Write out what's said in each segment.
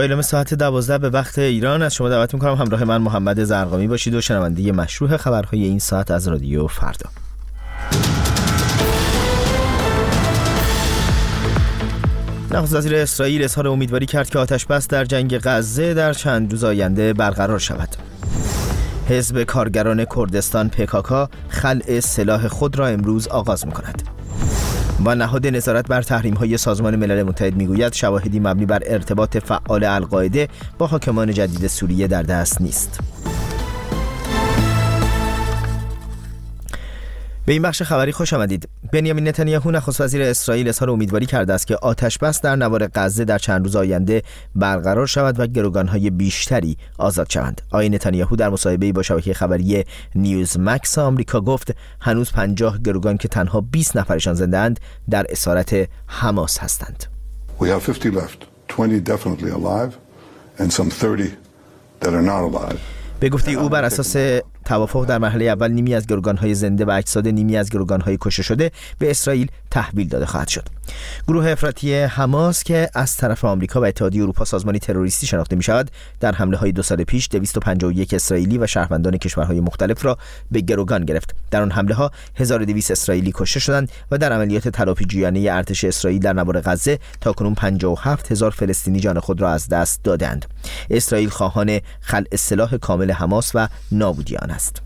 اعلام ساعت 12 به وقت ایران از شما دعوت می‌کنم همراه من محمد زرقامی باشید و شنونده مشروع خبرهای این ساعت از رادیو فردا. نخست وزیر اسرائیل اظهار امیدواری کرد که آتش‌بس در جنگ غزه در چند روز آینده برقرار شود. حزب کارگران کردستان PKK خلع سلاح خود را امروز آغاز می‌کند. و نهاد نظارت بر تحریم‌های سازمان ملل متحد می‌گوید شواهدی مبنی بر ارتباط فعال القاعده با حاکمان جدید سوریه در دست نیست. به این بخش خبری خوش آمدید. بنیامین نتانیاهو نخست وزیر اسرائیل اظهار امیدواری کرده است که آتش‌بس در نوار غزه در چند روز آینده برقرار شود و گروگان‌های بیشتری آزاد شوند. آقای نتانیاهو در مصاحبه‌ای با شبکه خبری نیوز مکس آمریکا گفت هنوز 50 گروگان که تنها 20 نفرشان زنده‌اند در اسارت حماس هستند. We have 50 left, 20 definitely alive and some 30 that are not alive. به گفته او بر اساس توافق در مرحله اول نیمی از گروگان‌های زنده و اجساد نیمی از گروگان‌های کشته شده به اسرائیل تحویل داده خواهد شد. گروه افراطی حماس که از طرف آمریکا و اتحادیه اروپا سازمانی تروریستی شناخته می‌شود، در حمله‌های 2 سال پیش 251 اسرائیلی و شهروندان کشورهای مختلف را به گروگان گرفت. در آن حمله‌ها 1200 اسرائیلی کشته شدند و در عملیات تلافی‌جویانه ارتش اسرائیل در نوار غزه تاکنون 57000 فلسطینی جان خود را از دست دادند. اسرائیل خواهان خلع سلاح کامل حماس و نابودی آن است.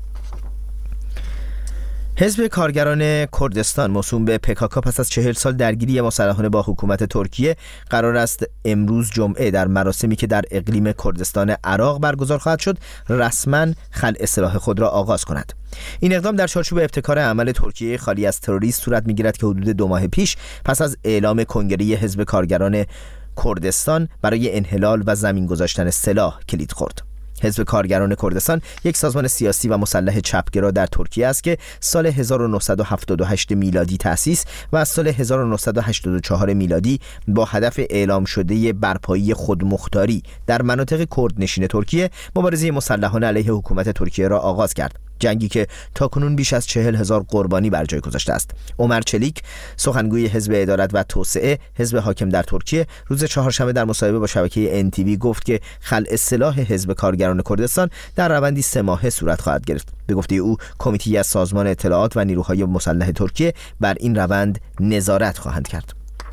حزب کارگران کردستان موسوم به PKK پس از 40 سال درگیری مسلحانه با حکومت ترکیه قرار است امروز جمعه در مراسمی که در اقلیم کردستان عراق برگزار خواهد شد رسما خلع سلاح خود را آغاز کند. این اقدام در چارچوب ابتکار عمل ترکیه خالی از تروریسم صورت می‌گیرد که حدود 2 ماه پیش پس از اعلام کنگره حزب کارگران کردستان برای انحلال و زمین گذاشتن سلاح کلید خورد. حزب کارگران کردستان یک سازمان سیاسی و مسلح چپگرا در ترکیه است که سال 1978 میلادی تأسیس و از سال 1984 میلادی با هدف اعلام شده برپایی خودمختاری در مناطق کردنشین ترکیه مبارزه مسلحانه علیه حکومت ترکیه را آغاز کرد. جنگی که تاکنون بیش از 40,000 قربانی بر جای گذاشته است. عمر چلیک، سخنگوی حزب عدالت و توسعه، حزب حاکم در ترکیه، روز چهارشنبه در مصاحبه با شبکه NTV گفت که خلع سلاح حزب کارگران کردستان در روندی 3 ماهه صورت خواهد گرفت. به گفته او، کمیته از سازمان اطلاعات و نیروهای مسلح ترکیه بر این روند نظارت خواهند کرد.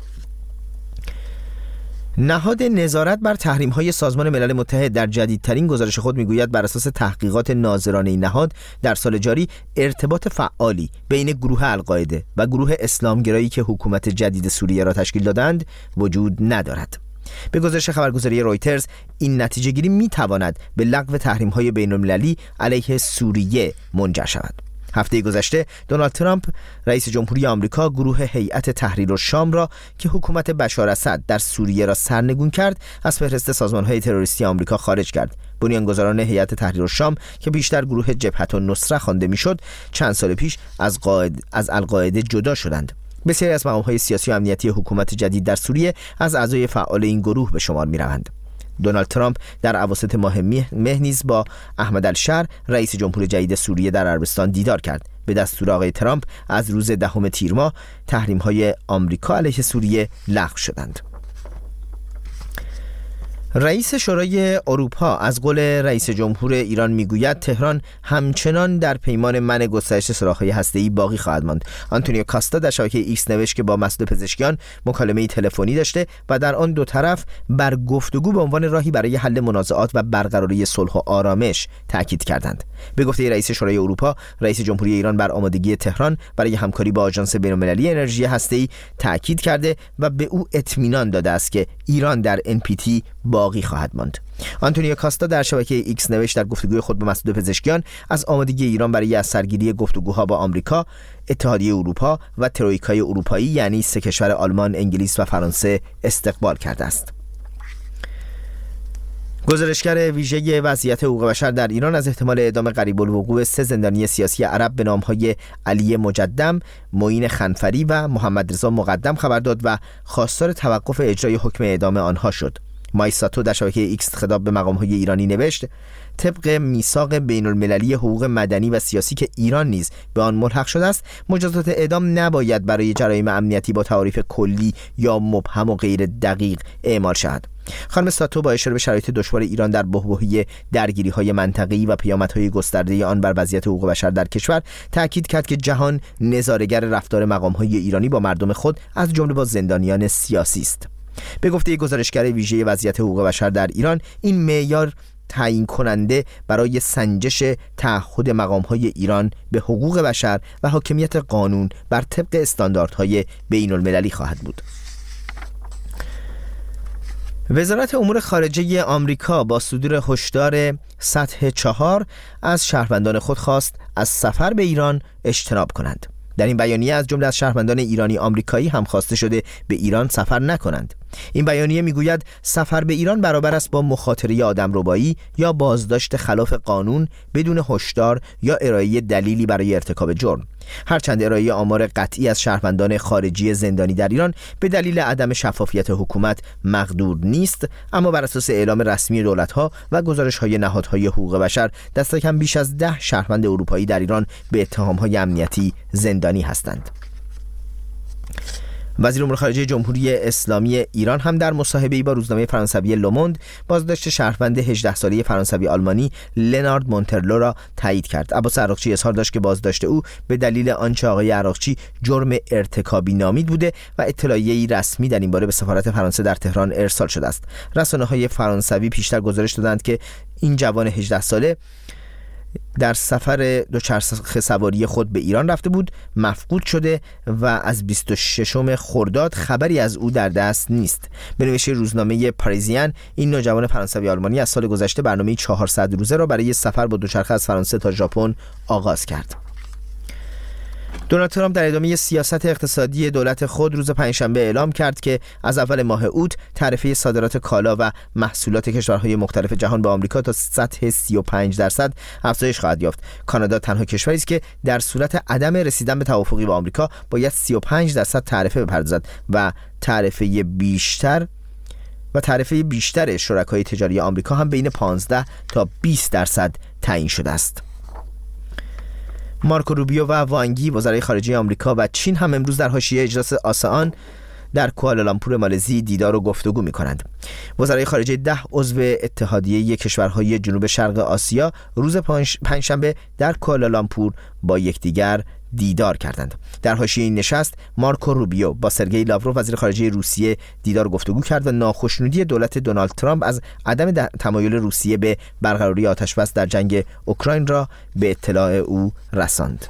نهاد نظارت بر تحریم‌های سازمان ملل متحد در جدیدترین گزارش خود می‌گوید بر اساس تحقیقات ناظرانه این نهاد در سال جاری ارتباط فعالی بین گروه القاعده و گروه اسلامگرایی که حکومت جدید سوریه را تشکیل دادند وجود ندارد. به گزارش خبرگزاری رویترز این نتیجه گیری می‌تواند به لغو تحریم‌های بین‌المللی علیه سوریه منجر شود. هفته گذشته دونالد ترامپ رئیس جمهوری آمریکا گروه هیئت تحریر الشام را که حکومت بشار اسد در سوریه را سرنگون کرد از فهرست سازمان‌های تروریستی آمریکا خارج کرد. بنیانگذاران هیئت تحریر الشام که بیشتر گروه جبهة النصره خوانده میشد چند سال پیش از القاعده جدا شدند. بسیاری از مقام‌های سیاسی و امنیتی حکومت جدید در سوریه از اعضای فعال این گروه به شمار می‌روند. دونالد ترامپ در اواسط ماه مه نیز با احمد الشر رئیس جمهور جدید سوریه در عربستان دیدار کرد. به دستور آقای ترامپ از روز 10 تیر ماه تحریم‌های آمریکا علیه سوریه لغو شدند. رئیس شورای اروپا از قول رئیس جمهور ایران میگوید تهران همچنان در پیمان منع گسترش سلاح‌های هسته‌ای باقی خواهد ماند. آنتونیو کاستا در شبکه ایکس نوشت که با مسئول پزشکیان مکالمه‌ای تلفنی داشته و در آن دو طرف بر گفتگو به عنوان راهی برای حل منازعات و برقراری صلح و آرامش تاکید کردند. به گفته رئیس شورای اروپا، رئیس جمهوری ایران بر آمادگی تهران برای همکاری با آژانس بین‌المللی انرژی هسته‌ای تاکید کرده و به او اطمینان داده است که ایران در NPT باقی خواهد ماند. آنتونیو کاستا در شبکه ایکس نوشت در گفتگوی خود با مسئول پزشکیان از آمادگی ایران برای از سرگیری گفتگوها با آمریکا، اتحادیه اروپا و ترویکای اروپایی یعنی 3 کشور آلمان، انگلیس و فرانسه استقبال کرده است. گزارشگر ویژه وضعیت حقوق بشر در ایران از احتمال اعدام قریب الوقوع 3 زندانی سیاسی عرب به نام‌های علی مجدم، معین خنفری و محمد رضا مقدم خبر داد و خواستار توقف اجرای حکم اعدام آنها شد. مایساتو در شبکه ایکس خطاب به مقام‌های ایرانی نوشت: طبق میثاق بین‌المللی حقوق مدنی و سیاسی که ایران نیز به آن ملحق شده است، مجازات اعدام نباید برای جرایم امنیتی با تعاریف کلی یا مبهم و غیر دقیق اعمال شود. خانم ساتو با اشاره به شرایط دشوار ایران در بحبوحی درگیری‌های منطقه‌ای و پیامدهای گسترده آن بر وضعیت حقوق بشر در کشور تاکید کرد که جهان نظاره‌گر رفتار مقام‌های ایرانی با مردم خود از جمله با زندانیان سیاسی است. به گفته گزارشگر ویژه وضعیت حقوق بشر در ایران، این معیار تعیین کننده برای سنجش تعهد مقام‌های ایران به حقوق بشر و حاکمیت قانون بر طبق استانداردهای بین‌المللی خواهد بود. وزارت امور خارجه آمریکا با صدور هشدار سطح 4 از شهروندان خود خواست از سفر به ایران اجتناب کنند. در این بیانیه از جمله از شهروندان ایرانی آمریکایی هم خواسته شده به ایران سفر نکنند. این بیانیه میگوید سفر به ایران برابر است با مخاطره آدمربایی یا بازداشت خلاف قانون بدون هشدار یا ارائه دلیلی برای ارتکاب جرم. هرچند ارائه آمار قطعی از شهروندان خارجی زندانی در ایران به دلیل عدم شفافیت حکومت مقدور نیست، اما بر اساس اعلام رسمی دولت‌ها و گزارش‌های نهادهای حقوق بشر دست کم بیش از 10 شهروند اروپایی در ایران به اتهام‌های امنیتی زندانی هستند. وزیر امور خارجه جمهوری اسلامی ایران هم در مصاحبه‌ای با روزنامه فرانسوی لوموند بازداشت شهروند 18 ساله فرانسوی آلمانی لنارد مونترلو را تایید کرد. عباس عراقچی اظهار داشت که بازداشت او به دلیل آنچه آقای عراقچی جرم ارتکابی نامید بوده و اطلاعیه‌ای رسمی در این باره به سفارت فرانسه در تهران ارسال شده است. رسانه‌های فرانسوی پیشتر گزارش دادند که این جوان 18 ساله در سفر دوچرخه سواری خود به ایران رفته بود، مفقود شده و از 26 خرداد خبری از او در دست نیست. به نوشته روزنامه پاریزین، این نوجوان فرانسوی آلمانی از سال گذشته برنامه 400 روزه را برای سفر با دوچرخه از فرانسه تا ژاپن آغاز کرد. دونالد ترامپ در ادامه سیاست اقتصادی دولت خود روز پنجشنبه اعلام کرد که از اول ماه اوت تعرفه صادرات کالا و محصولات کشورهای مختلف جهان به آمریکا تا سطح 35% افزایش خواهد یافت. کانادا تنها کشوری است که در صورت عدم رسیدن به توافقی با آمریکا باید 35% تعرفه بپردازد و تعرفه بیشتر شرکای تجاری آمریکا هم بین 15 تا 20% تعیین شده است. مارکو روبیو و وانگی وزرای خارجه آمریکا و چین هم امروز در حاشیه اجلاس آسئان در کوالالامپور مالزی دیدار و گفتگو می‌کنند. وزرای خارجه 10 عضو اتحادیه کشورهای جنوب شرق آسیا روز پنجشنبه در کوالالامپور با یکدیگر دیدار کردند. در حاشیه این نشست مارکو روبیو با سرگئی لاوروف وزیر خارجه روسیه دیدار و گفتگو کرد و ناخشنودی دولت دونالد ترامپ از عدم تمایل روسیه به برقراری آتشبس در جنگ اوکراین را به اطلاع او رساند.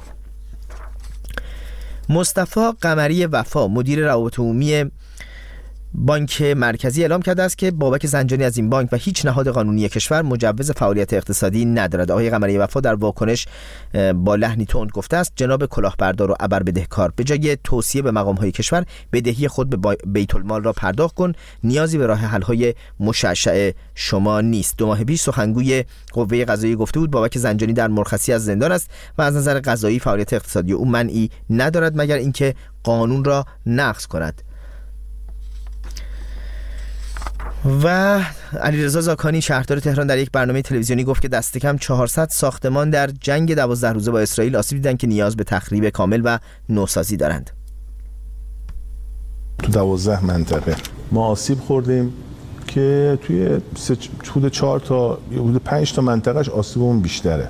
مصطفی قمری وفا مدیر روابط عمومی بانک مرکزی اعلام کرده است که بابک زنجانی از این بانک و هیچ نهاد قانونی کشور مجوز فعالیت اقتصادی ندارد. آقای قمری وفا در واکنش با لحنی تند گفته است: جناب کلاهبردار و ابر بدهکار، به جای توصیه به مقام‌های کشور بدهی خود به بیت المال را پرداخت کن، نیازی به راه حل‌های مشعشع شما نیست. 2 ماه پیش سخنگوی قوه قضاییه گفته بود بابک زنجانی در مرخصی از زندان است و از نظر قضایی فعالیت اقتصادی او منعی ندارد مگر اینکه قانون را نقض کند. و علیرضا زاکانی شهردار تهران در یک برنامه تلویزیونی گفت که دست کم 400 ساختمان در جنگ 12 روزه با اسرائیل آسیب دیدند که نیاز به تخریب کامل و نوسازی دارند. تو 12 منطقه ما آسیب خوردیم که توی حدود 4 تا حدود 5 تا منطقهش آسیبمون بیشتره.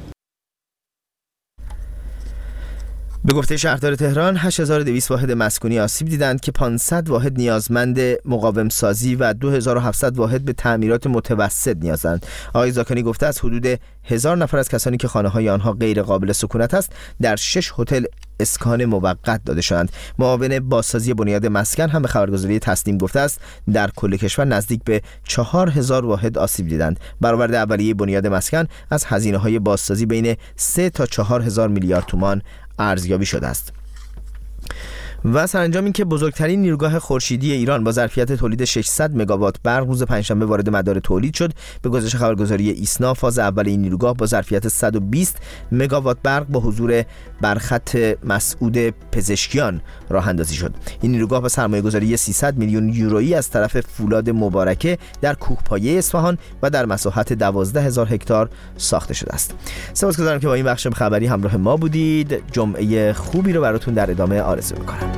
به گفته شهردار تهران 8200 واحد مسکونی آسیب دیدند که 500 واحد نیازمند مقاوم سازی و 2700 واحد به تعمیرات متوسط نیازند. آقای زاکانی گفته از حدود 1000 نفر از کسانی که خانه‌های آنها غیر قابل سکونت است در 6 هتل اسکان موقت داده شدند. معاون بازسازی بنیاد مسکن هم به خبرگزاری تسنیم گفته است در کل کشور نزدیک به 4000 واحد آسیب دیدند. برآورد اولیه بنیاد مسکن از هزینه‌های بازسازی بین 3 تا 4000 میلیارد تومان ارزیابی شده است. و سرانجام این که بزرگترین نیروگاه خورشیدی ایران با ظرفیت تولید 600 مگاوات برق روز پنجشنبه وارد مدار تولید شد. به گزارش خبرگزاری ایسنا، فاز اول این نیروگاه با ظرفیت 120 مگاوات برق با حضور برخط مسعود پزشکیان راه اندازی شد. این نیروگاه با سرمایه‌گذاری 300 میلیون یورویی از طرف فولاد مبارکه در کوهپایه اصفهان و در مساحت 12,000 هکتار ساخته شده است. سپاسگزارم که با این بخش خبری همراه ما بودید. جمعه خوبی رو براتون در ادامه آرزو می‌کنم.